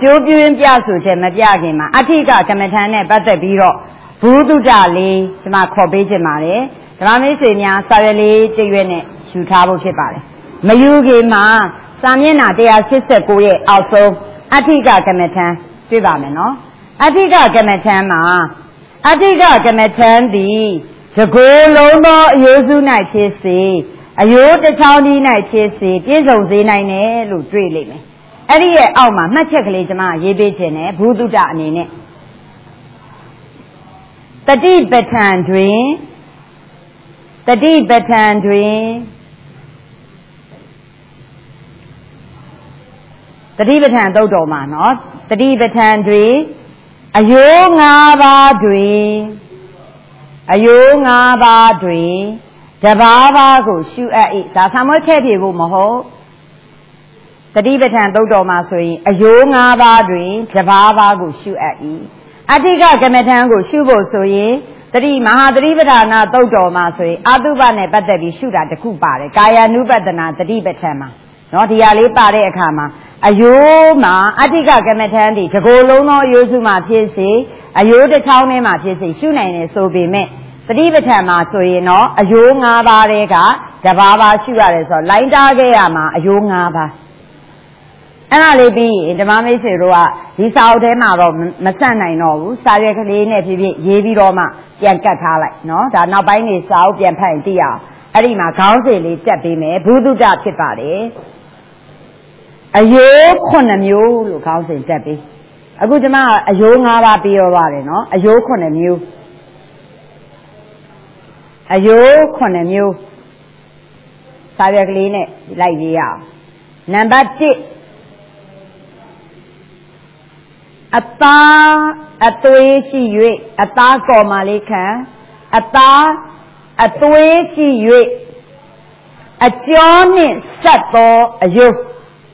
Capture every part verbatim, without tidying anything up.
ကျိုးပြင်းပြဆိုချက်မပြခင်မှာအဋ္ဌိကကမ္မထံနဲ့ပတ်သက်ပြီးတော့ဘုဒ္ဓလေးကျွန်မခေါ်ပေးခြင်းပါတယ်ဓမ္မမိတ်ဆွေများစာရွက်လေးတစ်ရွက်နဲ့ယူထားဖို့ဖြစ်ပါတယ်မယူခင်မှာစာမျက်နှာone eighty-nineရဲ့အောက်ဆုံးအဋ္ဌိကကမ္မထံတွေ့ပါမယ်နော်အဋ္ဌိကကမ္မထံမှာအဋ္ဌိကကမ္မထံသည်သကိုယ်လုံးသောအယိုးစု၌ဖြစ်စေအယိုးတစ်ချောင်းဒီ၌ဖြစ်စေပြည့်စုံစေနိုင်တယ်လို့တွေ့လိမ့်မယ်အဲ့ဒီရဲ့အောက်မှာမှတ်ချက်ကလေးကျွန်မရေးပေးခြင်းနဲ့ဘုဒ္ဓအနေနဲ့တတိပဋ္ဌာန်တွင်တတိပဋ္ဌာန်တွင်တတိပဋ္ဌာန်သုတ်တော်မှာနော်တတိပဋ္ဌာန်တွင်အယိုး၅ပါးတွင်အယိုး၅ပါးတွင်တဘာဘာကိုရှုအပ်၏ဒါဆံမွေးခဲ့ပြေဖို့မဟုတ်တတိပဋ္ဌာန်သုတ်တော်မှာဆိုရင်အယိုး၅ပါးတွင်တဘာဘာကိုရှုအပ်၏အဋ္ဌိကကမ္မထံကိုရှုဖို့ဆိုရင်တတိမဟာတတိပဋ္ဌာနာသုတ်တော်မှာဆိုရင်အတုပနဲ့ပတ်သက်ပြီးရှုတာတစ်ခုပါတယ်ကာယ ानु ပတ္တနာတတိပဋ္ဌာန်မှာနော်ဒီဟာလေးပါတဲ့အခါမှာအယိုးမှာအဋ္ဌိကကမ္မထံဒီတကိုယ်လုံးသောအယိုးစုမှာဖြစ်စေအယိုးတစ်ချောင်းထဲမှာဖြစ်စေရှုနိုင်တယ်ဆိုပေမဲ့တတိပဋ္ဌာန်မှာဆိုရင်တော့အယိုး၅ပါးတဲ့ကတဘာဘာရှုရတယ်ဆိုတော့လိုင်းတားခဲ့ရမှာအယိုး၅ပါးအဲ့ဒါလေးပြီးဓမ္မမိတ်ဆွေတို့ကဒီစာအုပ်ထဲမှာတော့မဆန့်နိုင်တော့ဘူးစာရွက်ကလေးနဲ့ဖြစ်ဖြစ်ရေးပြီးတော့မှပြန်ကတ်ထားလိုက်နော်ဒါနောက်ပိုင်းနေစာအုပ်ပြန်ဖတ်ရင်သိအောင်အဲ့ဒီမှာခေါင်းစဉ်လေးတက်ပေးမယ်ဘုဒ္ဓဖြစ်ပါတယ်အယိုးခုနှစ်မျိုးလို့ခေါင်းစဉ်တက်ပေးအခုကျွန်မအယိုး၅ပါးပြီးရောပါတယ်နော်အယိုးခုနှစ်မျိုးအယိုးခုနှစ်မျိုးစာရွက်ကလေးနဲ့လိုက်ရေးရအောင်နံပါတ်oneအသားအသွေးရှိ၍အသားကော်မာလေးခံအသားအသွေးရှိ၍အကျော်နှင့်ဆက်သောအယိုး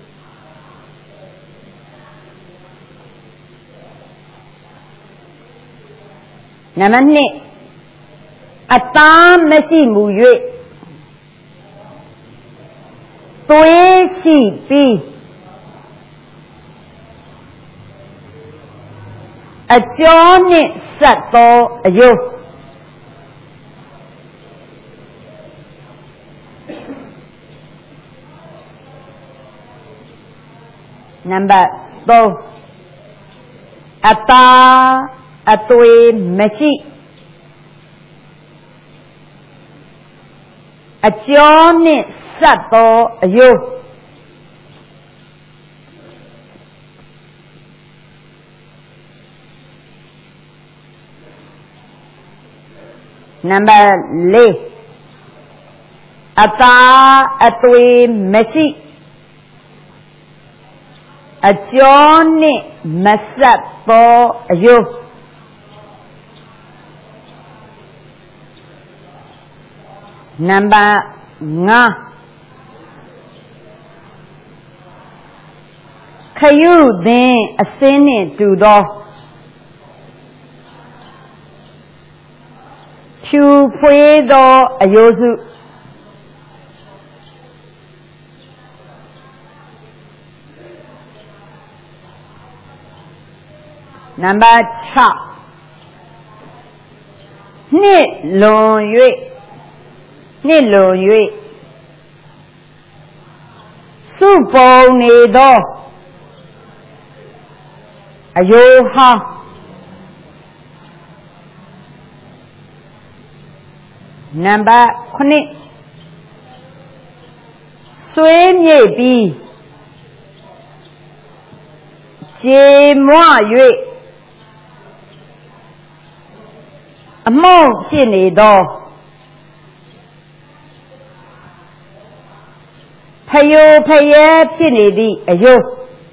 နံပါတ်twoအသားမရှိမူ၍သွေးရှိပြီးအကျော်နှင့်ဆက်သောအယိုးနံပါတ်threeအသားအသွေးမရှိအကျော်နှင့်ဆက်သောအယိုးနံပါတ်fourအသားအသွေးမရှိအကျော်နှင့်မဆက်သောအယိုးနံပါတ်fiveခရုသင်အစင်းနှင့်တူသောဖြူဖွေးသောအယိုးစုနံပါတ်sixနှစ်လွန်၍နှစ်လွန်၍စုပုံနေသောအယိုးဟောင်းနံပါတ်nineဆွေးမြိတ်ပြီးကြေမွ၍အမုံဖြစ်နေသောဖယိုဖယဲဖြစ်နေသည့်အယိုး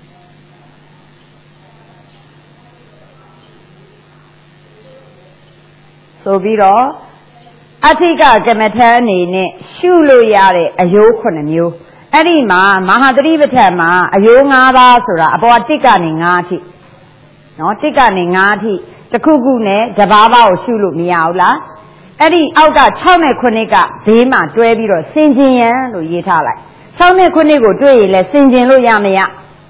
ဆိုပြီးတော့အဋ္ဌိကကမ္မထံအနေနဲ့ရှုလို့ရတဲ့အယိုးခုနှစ်မျိုးအဲ့ဒီမှာမဟာတတိပဋ္ဌာန်မှာအယိုး၅ပါးဆိုတာအပေါ်တစ်ကနေ၅အထိနော်တစ်ကနေ၅အထိတစ်ခုခုနဲ့တဘာဘာကိုရှုလို့မရဘူးလားအဲ့ဒီအောက်က၆နဲ့9ကဘေးမှာတွဲပြီးတော့စင်ကျင်ရန်လို့ရေးထားလိုက်၆နဲ့9ကိုတွေ့ရင်လည်းစင်ကျင်လို့ရမရ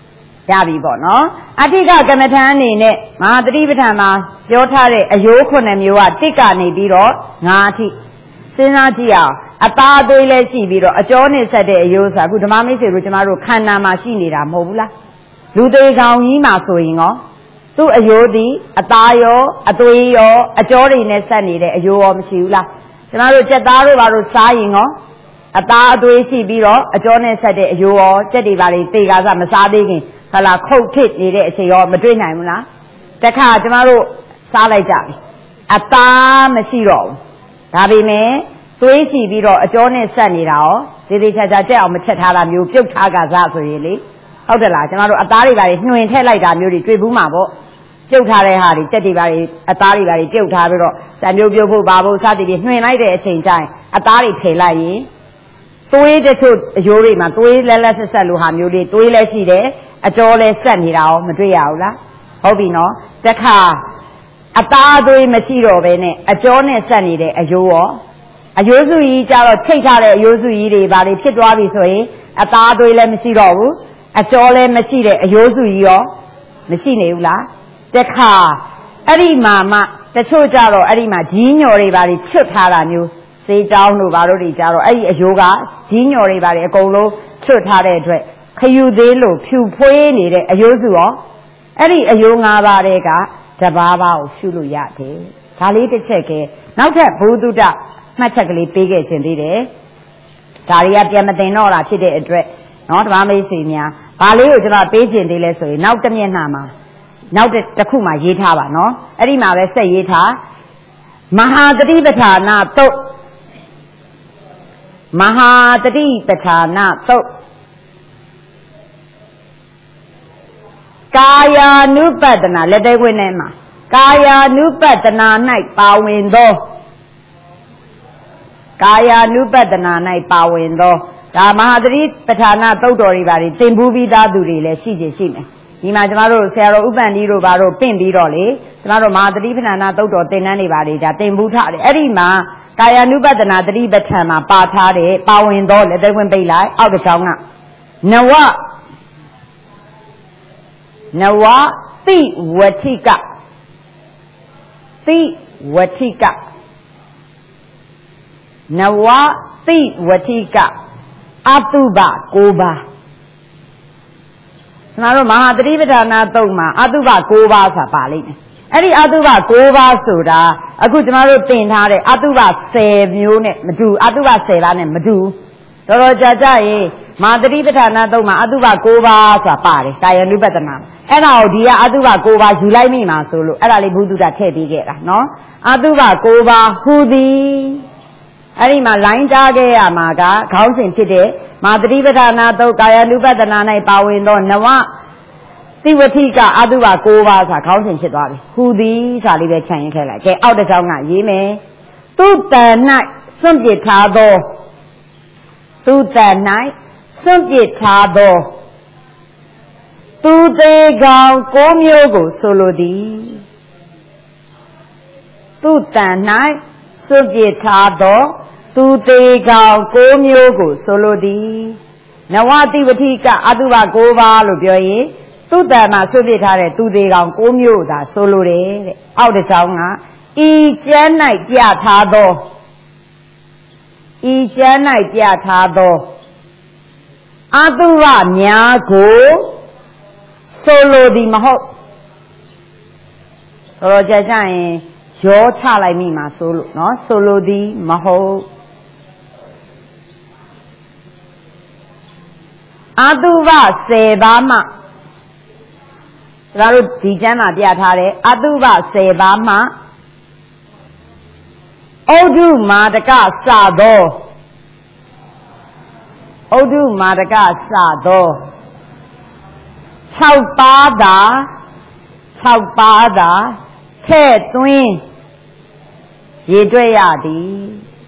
ရပြီပေါ့နော်အဋ္ဌိကကမ္မထံအနေနဲ့မဟာတတိပဋ္ဌာန်မှာပြောထားတဲ့အယိုးခုနှစ်မျိုးကတစ်ကနေပြီးတော့ငါးအထိစဉ်းစားကြည့်အောင်အသားအသွေးလည်းရှိပြီးတော့အကျော်နဲ့ဆက်တဲ့အယိုးဆိုအခုဓမ္မမိတ်ဆွေတို့ကျမတို့ခန္ဓာမှာရှိနေတာမဟုတ်ဘူးလားလူသေးကောင်ကြီးမှာဆိုရင်ရောသူ့အယိုးသည်အသားရောအသွေးရောအကျော်တွေနဲ့ဆက်နေတဲ့အယိုးရောမရှိဘူးလားကျမတို့ကြက်သားတို့ဘာလို့စားရင်ရောအသားအသွေးရှိပြီးတော့အကျော်နဲ့ဆက်တဲ့အယိုးရောကြက်တွေပါလေသေကားစားမစားသေးခင်ဟလာခုတ်ထစ်နေတဲ့အချိန်ရောမတွေ့နိုင်ဘူးလားတခါကျမတို့စားလိုက်ကြပြီအသားမရှိတော့ဘူးဒါပေမဲ့သွေးရှိပြီးတော့အကျော်နဲ့ဆက်နေတာရောသေးသေးချာချာကြက်အောင်မချက်ထားတာမျိုးပြုတ်ထားကစားဆိုရင်လေဟုတ်တယ်လားကျမတို့အသားတွေပါလေနှွင်ထည့်လိုက်တာမျိုးတွေတွေ့ဘူးမှာပေါ့ပြုတ်ထားတဲ့ဟာတွေကြက်တွေပါလေအသားတွေပါလေပြုတ်ထားပြီးတော့စံမျိုးပြုတ်ဖို့ပါဖို့စသည်ဖြင့်နှွင်လိုက်တဲ့အချိန်ကျရင်အသားတွေထည့်လိုက်ရင်သွေးတချို့အယိုးတွေမှာသွေးလဲလဲဆက်ဆက်လိုဟာမျိုးတွေသွေးလဲရှိတယ်အကျော်လဲဆက်နေတာရောမတွေ့ရဘူးလားဟုတ်ပြီနော်တခါအသားသွေးမရှိတော့ဘဲနဲ့အကျော်နဲ့ဆက်နေတဲ့အယိုးရောအယိုးစုကြီးကြတော့ချိတ်ထားတဲ့အယိုးစုကြီးတွေဘာတွေဖြစ်သွားပြီဆိုရင်အသားသွေးလည်းမရှိတော့ဘူးအကျော်လည်းမရှိတဲ့အယိုးစုကြီးရောမရှိနေဘူးလားတခါအဲ့ဒီမှာမှတချို့ကြတော့အဲ့ဒီမှာဂျီးညော်တွေဘာတွေချွတ်ထားတာမျိုးစေးကြောင်းတို့ဘာတို့တွေကြတော့အဲ့ဒီအယိုးကဂျီးညော်တွေဘာတွေအကုန်လုံးချွတ်ထားတဲ့အတွက်ခယူသေးလို့ဖြူဖွေးနေတဲ့အယိုးစုရောအဲ့ဒီအယိုး၅ပါးတဲ့ကတဘာဘာကိုရှုလို့ရတယ်ဒါလေးတစ်ချက်ကဲနောက်ထပ်ဘုဒ္ဓတမှတ်ချက်ကလေးပေးခဲ့ခြင်းသေးတယ်ဒါတွေကပြန်မသိတော့တာဖြစ်တဲ့အတွက်နော်ဓမ္မမိတ်ဆွေများဘာလေးကိုကျွန်တော်ပေးခြင်းသေးလဲဆိုရင်နောက်တစ်မျက်နှာမှာနောက်တစ်ခုမှရေးထားပါနော်အဲ့ဒီမှာပဲဆက်ရေးထားမဟာတတိပဋ္ဌာနာသုတ်မဟာတတိပဋ္ဌာနာသုတ်ကာယ ानु ပတ္တနာလက်သေးခွင့်ထဲမှာကာယ ानु ပတ္တနာ၌ပါဝင်သောကာယ ानु ပတ္တနာ၌ပါဝင်သောဒါမဟာတတိပဋ္ဌာနာသုတ်တော်တွေပါလေသင်ဘူးပြီးသားသူတွေလည်းရှိခြင်းရှိမယ်ဒီမှာကျမတို့ဆရာတော်ဥပ္ပန္တိတို့ဘာတို့ပင့်ပြီးတော့လေကျမတို့မဟာတတိပဋ္ဌာနာသုတ်တော်သင်တန်းတွေပါလေဒါသင်ဘူးထားတယ်အဲ့ဒီမှာကာယ ानु ပတ္တနာတတိပဋ္ဌာန်မှာပါထားတဲ့ပါဝင်သောလက်သေးခွင့်ပိတ်လိုက်အောက်တစ်ချောင်းကနဝနဝတိဝတိကတိဝတိကနဝတိဝတိကအတုပ၉ပါးကျွန်တော်တို့မဟာတတိပဋ္ဌာနာသုတ်မှာအတုပ၉ပါးဆိုတာပါလိမ့်မယ်အဲ့ဒီအတုပ၉ပါးဆိုတာအခုကျွန်တော်တို့သင်ထားတဲ့အတုပ၁၀မျိုးနဲ့မတူအတုပ၁၀ပါးနဲ့မတူတော်တော်ကြာကြာရင်မဟာတတိပဋ္ဌာနာသုတ်မှာအတုပ၉ပါးဆိုတာပါတယ်ကာယ ानु ပတ္တနာအဲ့ဒါကိုဒီကအတုပ၉ပါးယူလိုက်မိမှာဆိုလို့အဲ့ဒါလေးဘုဒ္ဓတာထည့်ပေးခဲ့တာနော်အတုပ၉ပါးဟူသည်အဲ့ဒီမှာလိုင်းကြားခဲ့ရမှာကခေါင်းစဉ်ဖြစ်တဲ့မဟာတတိပဋ္ဌာနာသုတ်ကာယ ानु ပတ္တနာ၌ပါဝင်သောနဝတိဝတိကအတုပ၉ပါးဆိုတာခေါင်းစဉ်ဖြစ်သွားပြီဟူသည်ဆိုတာလေးပဲခြံရင်းခဲ့လိုက်ကဲအောက်တစ်ချောင်းကရေးမယ်သူတန်၌စွန့်ပစ်ထားသောသူတန်၌စွန့်ပစ်ထားသောသူသေးကောင်၉မျိုးကိုဆိုလိုသည်သူတန်၌စွန့်ပစ်ထားသောသူသေးကောင်၉မျိုးကိုဆိုလိုသည်နဝတိဝတိကအတုပ၉ပါးလို့ပြောရင်သူတန်မှာစွန့်ပစ်ထားတဲ့သူသေးကောင်၉မျိုးသာဆိုလိုတယ်တဲ့အောက်တစ်ချောင်းကဤကျမ်း၌ပြထားသောဤကျမ်း၌ပြထားသောအတုပများကိုဆိုလိုသည်မဟုတ်တော်တော်ကြာကြရင်ရောချလိုက်မိမှာဆိုလို့နော်ဆိုလိုသည်မဟုတ်အတုပ၁၀ပါးမှကျွန်တော်တို့ဒီကျမ်းမှာပြထားတဲ့အတုပ၁၀ပါးမှဩဒုမာတကစသောဩဒုမာတကစသော၆ပါးသာ၆ပါးသာထဲ့သွင်းရေတွက်ရသည်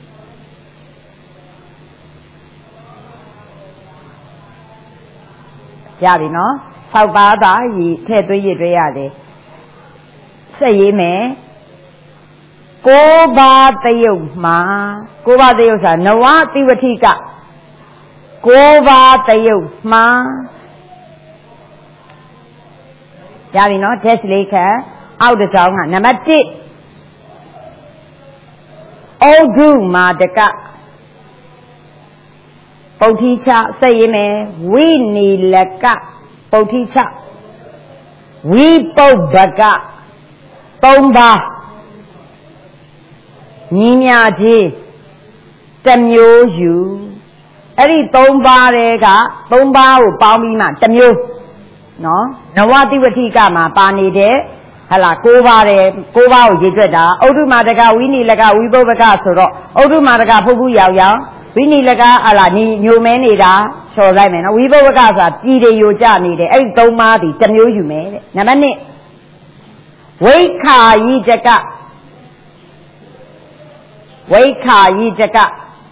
ရပြီနော်၆ပါးသာရေထဲ့သွင်းရေတွက်ရတယ်ဆက်ရေးမယ်၉ပါးတယုတ်မှာ၉ပါးတယုတ်ဆိုတာနဝတိဝတိက၉ပါးတယုတ်မှာရပြီနော် dash လေးခံအောက်တစ်ကြောင်းကနံပါတ်တစ်ဩဒုမာတကပုဋ္ဌိချစိတ်ရင်းမယ်ဝိနီလကပုဋ္ဌိချဝိပုပ္ပကသုံးပါးညီမြခြင်းတစ်မျိုးယူအဲ့ဒီသုံးပါးတွေကသုံးပါးကိုပေါင်းပြီးမှတစ်မျိုးနော်နဝတိဝတိကမှာပါနေတဲ့ဟလာကိုးပါးတယ်ကိုးပါးကိုရေးတွက်တာဩဒုမာတကဝိနိလကဝိပုပ္ပကဆိုတော့ဩဒုမာတကဖုတ်ဘူးရောက်ရောက်ဝိနိလကဟလာညီညိုမဲနေတာချော်လိုက်မယ်နော်ဝိပုပ္ပကဆိုတာပြည်တွေယိုကျနေတယ်အဲ့ဒီသုံးပါးဒီတစ်မျိုးယူမယ်တဲ့နံပါတ်နှစ်ဝိခာယိတကဝိခာယိတက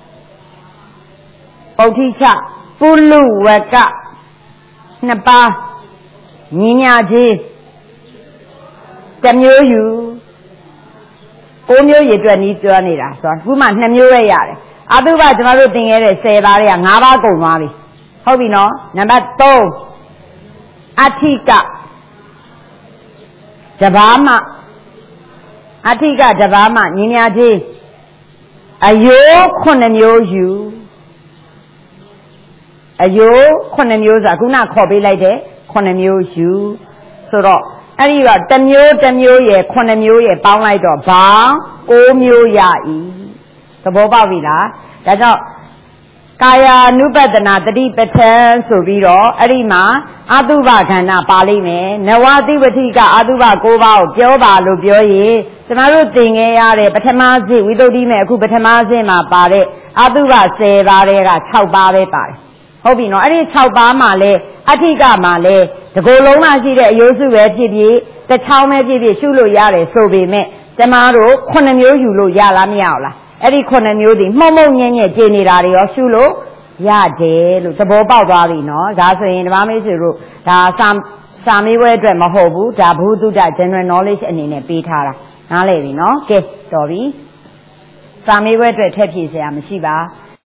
ပုဋ္ဌိချပုလူဝကနှစ်ပါးညီညာခြင်းတစ်မျိုးယူကိုးမျိုးရည်အတွက်နီးပြောနေတာဆိုတော့ခုမှနှစ်မျိုးပဲရတယ်အတုပကျွန်တော်တို့သင်ခဲ့တဲ့ဆယ်ပါးတွေက၅ပါးကုန်သွားပြီဟုတ်ပြီနော်နံပါတ်သုံးအဋ္ဌိကတဘာမှအဋ္ဌိကတဘာမှညီညာခြင်းအယိုးခုနှစ်မျိုးယူအယိုးခုနှစ်မျိုးဆိုတာခုနခေါ်ပေးလိုက်တဲ့ခုနှစ်မျိုးယူဆိုတော့အဲ့ဒီတော့တစ်မျိုးတစ်မျိုးရဲ့ခုနှစ်မျိုးရဲ့ပေါင်းလိုက်တော့ဘာကိုးမျိုးရ၏သဘောပေါက်ပြီလားဒါကြောင့်ကာယ ानु ပတနာတတိပဋ္ဌာန်ဆိုပြီးတော့အဲ့ဒီမှာအတုပခန္ဓာပါလိမ့်မယ်နဝတိဝတိကအတုပကိုးပါးကိုပြောပါလို့ပြောရင်ကျွန်တော်တို့သင်ခဲ့ရတဲ့ပထမစိဝိသုဒ္ဓိမဲ့အခုပထမစိမှာပါတဲ့အတုပဆယ်ပါးတွေက၆ပါးပဲပါတယ်ဟုတ်ပြီနော်အဲ့ဒီ၆ပါးမှာလဲအဋ္ဌိကမှာလဲတကိုယ်လုံးမှရှိတဲ့အယုစုပဲဖြစ်ဖြစ်တစ်ချောင်းပဲဖြစ်ဖြစ်ရှုလို့ရတယ်ဆိုပေမဲ့ကျမတို့ခုနှစ်မျိုးယူလို့ရလားမရဘူးလားအဲ့ဒီခုနှစ်မျိုးဒီမှုံမှုံညံ့ညံ့ကျေနေတာတွေရောရှုလို့ရတယ်လို့သဘောပေါက်သွားပြီနော်ဒါဆိုရင်ဓမ္မမိတ်ဆွေတို့ဒါစာစာမေးပွဲအတွက်မဟုတ်ဘူးဒါဘုဒ္ဓ general knowledge အနေနဲ့ပေးထားတာနားလည်ပြီနော်ကဲတော်ပြီစာမေးပွဲအတွက်ထည့်ဖြည့်စရာမရှိပါ